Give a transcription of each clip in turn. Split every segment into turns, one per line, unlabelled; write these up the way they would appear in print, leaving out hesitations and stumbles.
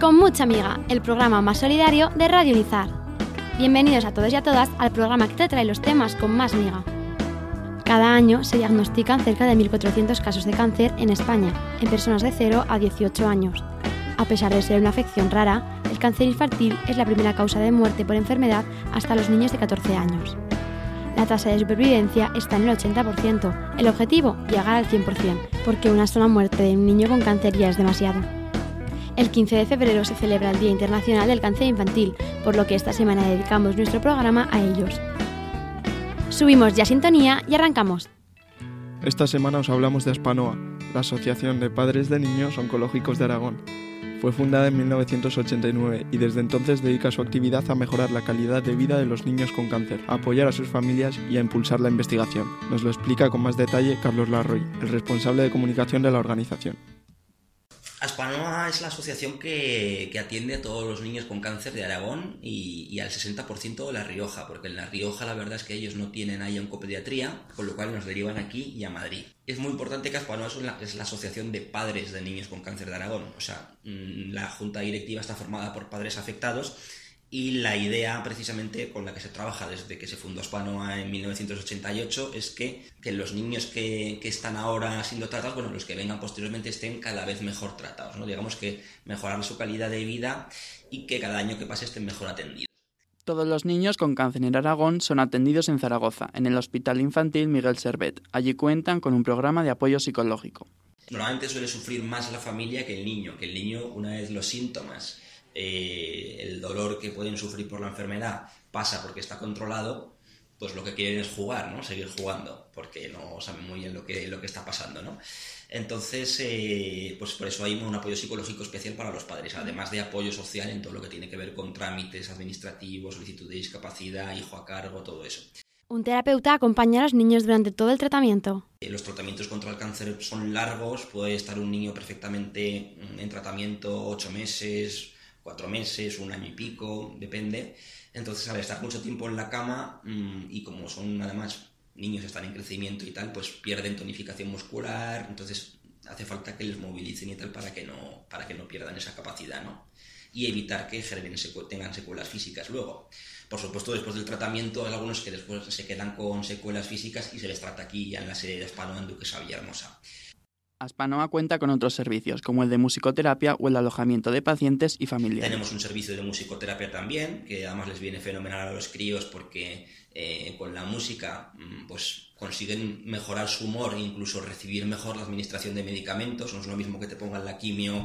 Con mucha amiga, el programa más solidario de Radio Nizar. Bienvenidos a todos y a todas al programa que te trae los temas con más miga. Cada año se diagnostican cerca de 1.400 casos de cáncer en España, en personas de 0 a 18 años. A pesar de ser una afección rara, el cáncer infantil es la primera causa de muerte por enfermedad hasta los niños de 14 años. La tasa de supervivencia está en el 80%. El objetivo, llegar al 100%, porque una sola muerte de un niño con cáncer ya es demasiado. El 15 de febrero se celebra el Día Internacional del Cáncer Infantil, por lo que esta semana dedicamos nuestro programa a ellos. Subimos ya sintonía y arrancamos.
Esta semana os hablamos de Aspanoa, la Asociación de Padres de Niños Oncológicos de Aragón. Fue fundada en 1989 y desde entonces dedica su actividad a mejorar la calidad de vida de los niños con cáncer, a apoyar a sus familias y a impulsar la investigación. Nos lo explica con más detalle Carlos Larroy, el responsable de comunicación de la organización.
Aspanoa es la asociación que atiende a todos los niños con cáncer de Aragón y al 60% de La Rioja, porque en La Rioja la verdad es que ellos no tienen ahí oncopediatría, con lo cual nos derivan aquí y a Madrid. Es muy importante que Aspanoa es la asociación de padres de niños con cáncer de Aragón, o sea, la junta directiva está formada por padres afectados y la idea precisamente con la que se trabaja desde que se fundó Aspanoa en 1988 es que los niños que están ahora siendo tratados, bueno, los que vengan posteriormente estén cada vez mejor tratados, ¿no? Digamos que mejorar su calidad de vida y que cada año que pase estén mejor atendidos.
Todos los niños con cáncer en Aragón son atendidos en Zaragoza, en el Hospital Infantil Miguel Servet. Allí cuentan con un programa de apoyo psicológico.
Normalmente suele sufrir más la familia que el niño, una vez los síntomas, el dolor que pueden sufrir por la enfermedad pasa porque está controlado, pues lo que quieren es jugar, ¿no? Seguir jugando, porque no saben muy bien lo que está pasando, ¿no? Entonces, pues por eso hay un apoyo psicológico especial para los padres, además de apoyo social en todo lo que tiene que ver con trámites administrativos, solicitud de discapacidad, hijo a cargo, todo eso.
Un terapeuta acompaña a los niños durante todo el tratamiento.
Los tratamientos contra el cáncer son largos, puede estar un niño perfectamente en tratamiento 8 meses, 4 meses, 1 año y pico, depende. Entonces, al estar mucho tiempo en la cama y como son además niños que están en crecimiento y tal, pues pierden tonificación muscular, entonces hace falta que les movilicen y tal para que no pierdan esa capacidad, ¿no? Y evitar que tengan secuelas físicas luego. Por supuesto, después del tratamiento hay algunos que después se quedan con secuelas físicas y se les trata aquí ya en la sede de Aspanoa en Duquesa Villahermosa.
Aspanoa cuenta con otros servicios, como el de musicoterapia o el alojamiento de pacientes y familiares.
Tenemos un servicio de musicoterapia también, que además les viene fenomenal a los críos porque con la música pues consiguen mejorar su humor e incluso recibir mejor la administración de medicamentos. No es lo mismo que te pongan la quimio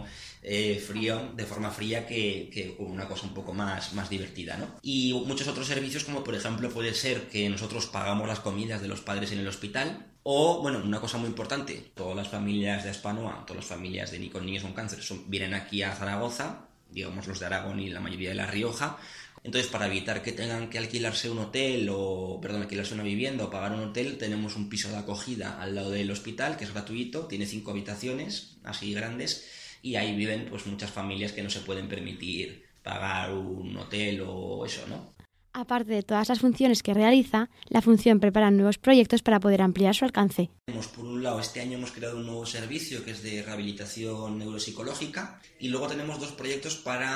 de forma fría que con una cosa un poco más divertida, ¿no? Y muchos otros servicios, como por ejemplo puede ser que nosotros pagamos las comidas de los padres en el hospital. O, bueno, una cosa muy importante, todas las familias de Aspanoa, todas las familias con niños con cáncer vienen aquí a Zaragoza, digamos los de Aragón y la mayoría de La Rioja. Entonces, para evitar que tengan que alquilarse alquilarse una vivienda o pagar un hotel, tenemos un piso de acogida al lado del hospital, que es gratuito, tiene 5 habitaciones, así grandes, y ahí viven pues muchas familias que no se pueden permitir pagar un hotel o eso, ¿no?
Aparte de todas las funciones que realiza, la función prepara nuevos proyectos para poder ampliar su alcance.
Por un lado, este año hemos creado un nuevo servicio que es de rehabilitación neuropsicológica y luego tenemos 2 proyectos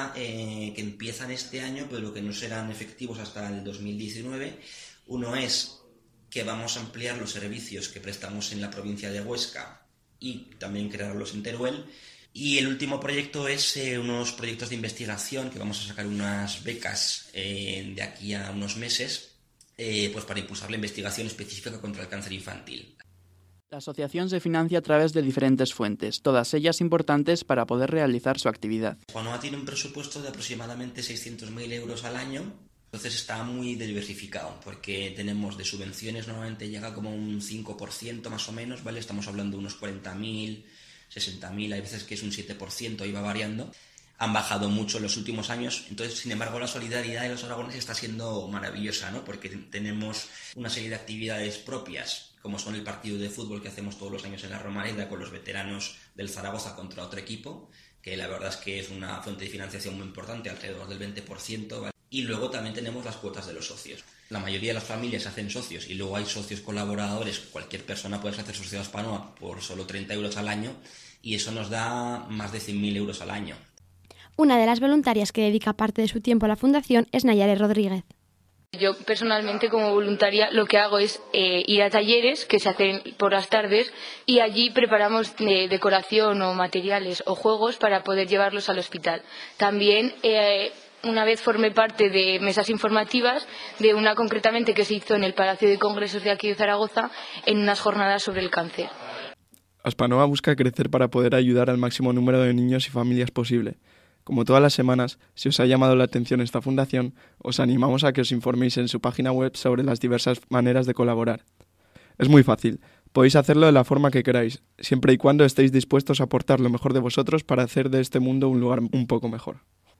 que empiezan este año pero que no serán efectivos hasta el 2019. Uno es que vamos a ampliar los servicios que prestamos en la provincia de Huesca y también crearlos en Teruel. Y el último proyecto es unos proyectos de investigación que vamos a sacar unas becas de aquí a unos meses pues para impulsar la investigación específica contra el cáncer infantil.
La asociación se financia a través de diferentes fuentes, todas ellas importantes para poder realizar su actividad.
Aspanoa tiene un presupuesto de aproximadamente 600.000 euros al año, entonces está muy diversificado porque tenemos de subvenciones, normalmente llega como un 5% más o menos, ¿vale? Estamos hablando de unos 40.000, 60.000, hay veces que es un 7%, iba variando. Han bajado mucho en los últimos años, entonces, sin embargo, la solidaridad de los aragoneses está siendo maravillosa, ¿no? Porque tenemos una serie de actividades propias, como son el partido de fútbol que hacemos todos los años en la Romareda con los veteranos del Zaragoza contra otro equipo, que la verdad es que es una fuente de financiación muy importante, alrededor del 20%, ¿vale? Y luego también tenemos las cuotas de los socios. La mayoría de las familias hacen socios y luego hay socios colaboradores. Cualquier persona puede hacer socio de Aspanoa por solo 30 euros al año y eso nos da más de 100.000 euros al año.
Una de las voluntarias que dedica parte de su tiempo a la fundación es Nayare Rodríguez.
Yo personalmente como voluntaria lo que hago es ir a talleres que se hacen por las tardes y allí preparamos decoración o materiales o juegos para poder llevarlos al hospital. También una vez formé parte de mesas informativas, de una concretamente que se hizo en el Palacio de Congresos de aquí de Zaragoza en unas jornadas sobre el cáncer.
Aspanoa busca crecer para poder ayudar al máximo número de niños y familias posible. Como todas las semanas, si os ha llamado la atención esta fundación, os animamos a que os informéis en su página web sobre las diversas maneras de colaborar. Es muy fácil, podéis hacerlo de la forma que queráis, siempre y cuando estéis dispuestos a aportar lo mejor de vosotros para hacer de este mundo un lugar un poco mejor.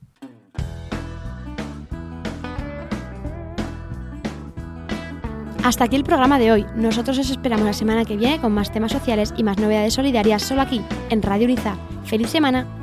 Hasta aquí el programa de hoy. Nosotros os esperamos la semana que viene con más temas sociales y más novedades solidarias solo aquí, en Radio Unizar. ¡Feliz semana!